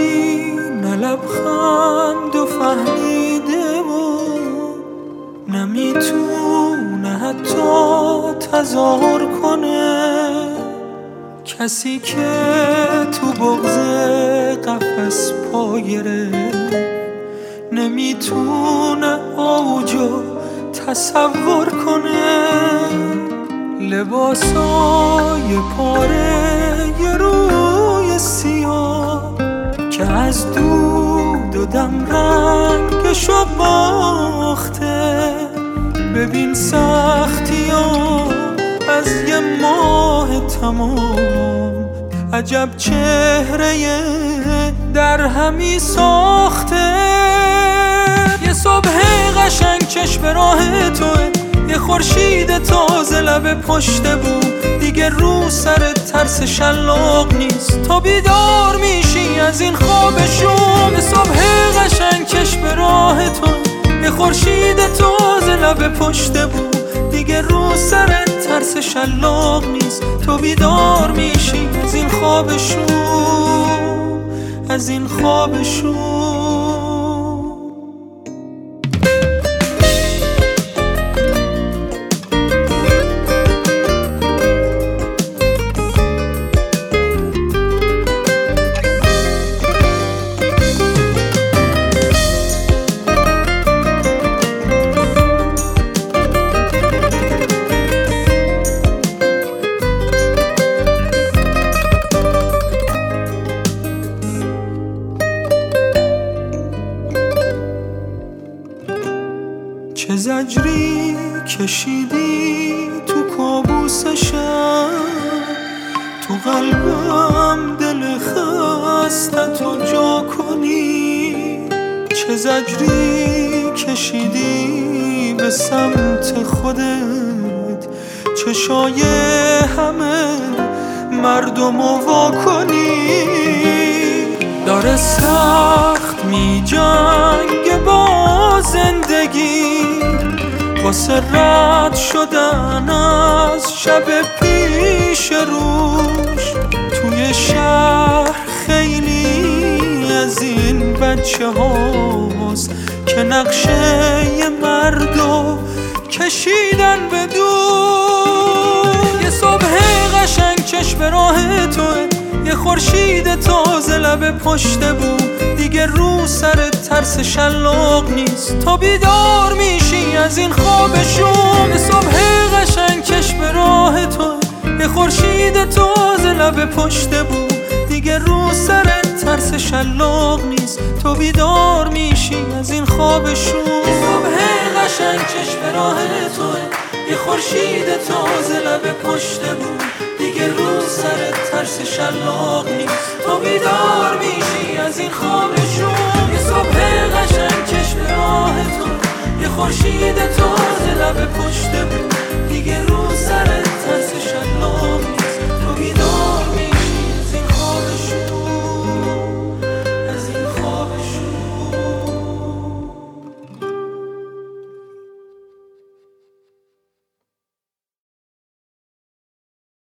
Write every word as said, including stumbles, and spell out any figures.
کسی نه لبخند و فهمیده و نمیتونه حتی تظاهر کنه، کسی که تو بغض قفس پا گرفت نمیتونه اوجو تصور کنه. لباسای پاره یه روی سیاه که از دود و دم رنگشو باخته، ببین سختی ها از یه ماه تمام عجب چهره در همی ساخته. یه صبح قشنگ چشم راه توه، یه خورشید تازه لب پشت بود، دیگه رو سر ترس شلاق نیست، تو بیدار میشی از این خوابشون. یه صبح قشنگ چشم راه توه، یه خورشید تازه لب پشت بود، دیگه رو سر ترس شلاق نیست، تو بیدار میشی از این خوابشون، از این خوابشون. چه زجری کشیدی تو کابوس شب، تو قلبم دل خستتو جا کنی. چه زجری کشیدی به سمت خودت، چشای همه مردمو وا کنی. داره سخت می جنگ با زندگی، واسه رد شدن از شب پیش روش. توی شهر خیلی از این بچه هاست که نقشه ی مردو کشیدن به دور. یه صبح قشنگ چشم راه توه، یه خورشید تازه لب پشت بود، دیگه رو سر ترس شلاق نیست، تو بیدار میشی از این خوابشون. یه صبح قشنگ چشم راه توه، یه خورشید تازه لب پشت بود، دیگه رو سر ترس شلاق نیست، تو بیدار میشی از این خوابشون. یه صبح قشنگ چشم راه توه، یه خورشید تازه لب پشت بود، دیگه رو سر ترس شلاق نیست، تو بیدار میشی